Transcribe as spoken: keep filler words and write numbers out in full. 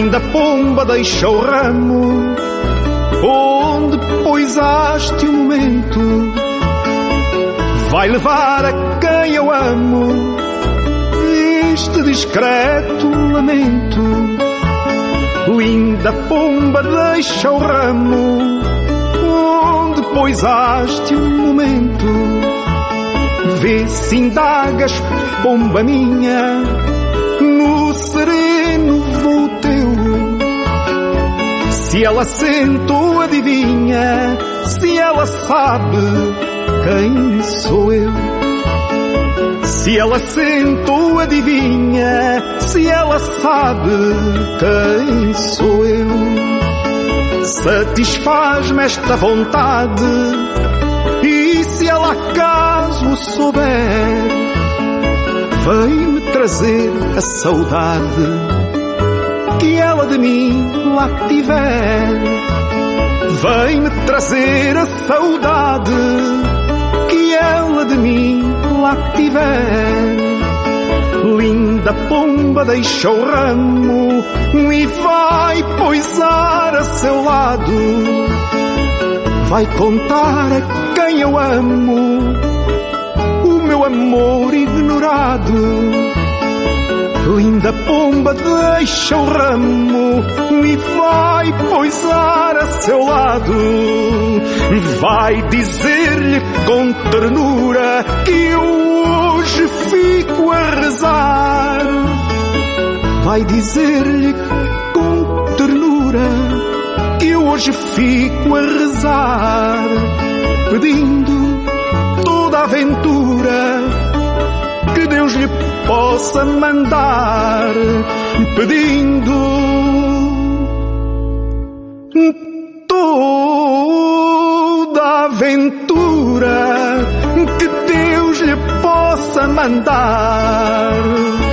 linda pomba deixa o ramo onde pousaste o momento. Vai levar a quem eu amo este discreto lamento. Linda pomba deixa o ramo onde pousaste o momento. Vê se indagas, pomba minha, no sereno voo teu. Se ela sente ou adivinha, se ela sabe quem sou eu. Se ela sente ou adivinha, se ela sabe quem sou eu. Satisfaz-me esta vontade, e se ela acaso souber, vem-me trazer a saudade que ela de mim lá tiver. Vem-me trazer a saudade que ela de mim lá tiver. Linda pomba deixa o ramo e vai poisar a seu lado. Vai contar a quem eu amo o meu amor ignorado. Linda pomba deixa o ramo e vai poisar a seu lado. Vai dizer-lhe com ternura que eu hoje fico a rezar. Vai dizer-lhe com ternura que eu hoje fico a rezar, pedindo toda a aventura que Deus lhe possa mandar, pedindo toda a aventura que Deus lhe possa mandar.